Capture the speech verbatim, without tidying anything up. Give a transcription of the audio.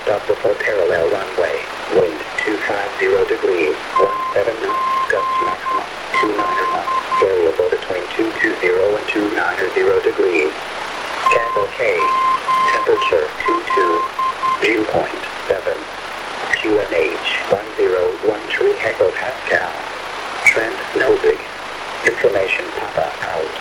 stop before parallel runway. Wind two five zero degrees, one seven knots, gusts maximum, two nine knots, variable between two two zero and two nine zero degrees. Cap OK. Temperature two two. Dew point seven. Q N H one zero one three hectopascal. Trend no big. Information Papa out.